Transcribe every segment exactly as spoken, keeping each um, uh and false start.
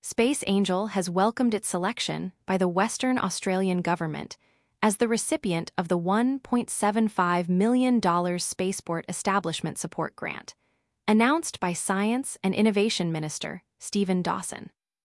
Space Angel has welcomed its selection by the Western Australian government as the recipient of the one point seven five million dollars Spaceport Establishment Support Grant, announced by Science and Innovation Minister Stephen Dawson.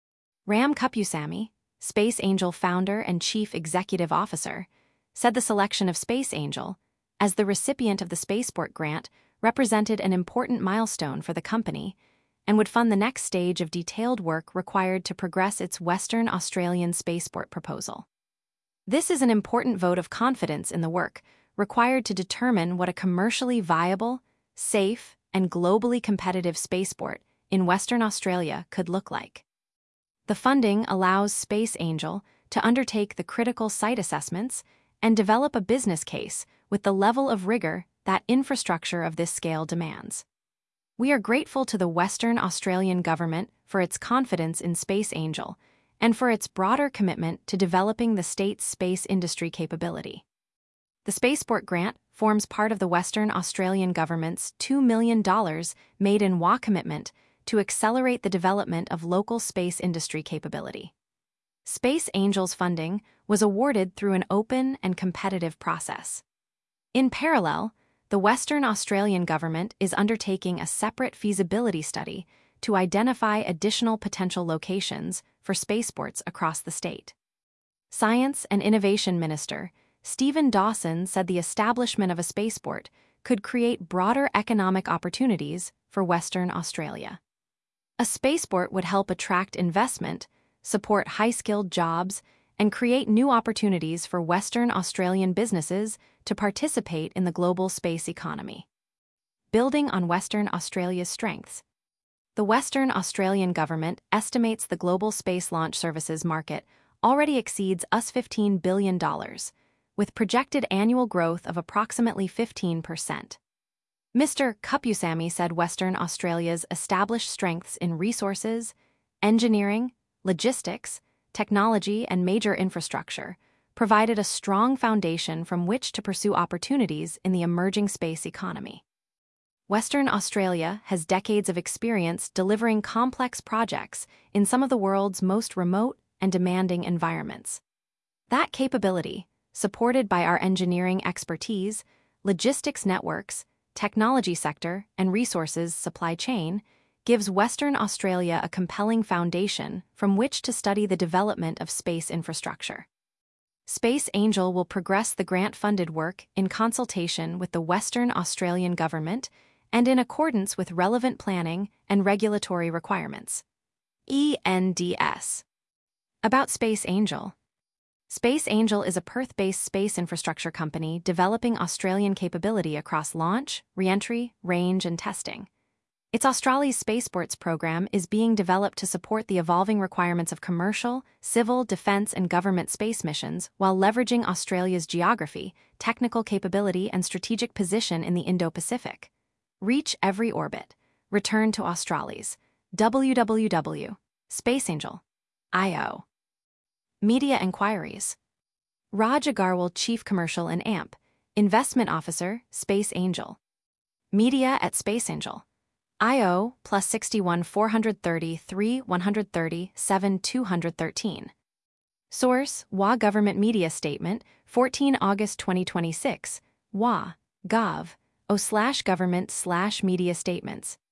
Ram Kupusamy, Space Angel founder and chief executive officer, said the selection of Space Angel as the recipient of the Spaceport Grant represented an important milestone for the company and would fund the next stage of detailed work required to progress its Western Australian spaceport proposal. This is an important vote of confidence in the work required to determine what a commercially viable, safe, and globally competitive spaceport in Western Australia could look like. The funding allows Space Angel to undertake the critical site assessments and develop a business case with the level of rigor that infrastructure of this scale demands. We are grateful to the Western Australian government for its confidence in Space Angel and for its broader commitment to developing the state's space industry capability. The Spaceport Grant forms part of the Western Australian government's two million dollars Made in W A commitment to accelerate the development of local space industry capability. Space Angel's funding was awarded through an open and competitive process. In parallel, the Western Australian government is undertaking a separate feasibility study to identify additional potential locations for spaceports across the state. Science and Innovation Minister Stephen Dawson said the establishment of a spaceport could create broader economic opportunities for Western Australia. A spaceport would help attract investment, support high-skilled jobs, and create new opportunities for Western Australian businesses to participate in the global space economy. Building on Western Australia's strengths, the Western Australian government estimates the global space launch services market already exceeds U S fifteen billion dollars, with projected annual growth of approximately fifteen percent. Mister Kupusamy said Western Australia's established strengths in resources, engineering, logistics, technology, and major infrastructure provided a strong foundation from which to pursue opportunities in the emerging space economy. Western Australia has decades of experience delivering complex projects in some of the world's most remote and demanding environments. That capability, supported by our engineering expertise, logistics networks, technology sector, and resources supply chain, gives Western Australia a compelling foundation from which to study the development of space infrastructure. Space Angel will progress the grant-funded work in consultation with the Western Australian government and in accordance with relevant planning and regulatory requirements. E N D S. About Space Angel. Space Angel is a Perth-based space infrastructure company developing Australian capability across launch, re-entry, range, and testing. Its Australia's Spaceports program is being developed to support the evolving requirements of commercial, civil, defence, and government space missions while leveraging Australia's geography, technical capability, and strategic position in the Indo-Pacific. Reach every orbit. Return to Australis. w w w dot space angel dot i o. Media Enquiries. Raj Agarwal, Chief Commercial and A M P, Investment Officer, Space Angel. Media at Space Angel. I O plus sixty-one four thirty-three one thirty seven two thirteen. Source: W A Government Media Statement, fourteen August twenty twenty-six, W A, Gov, O slash government slash media statements.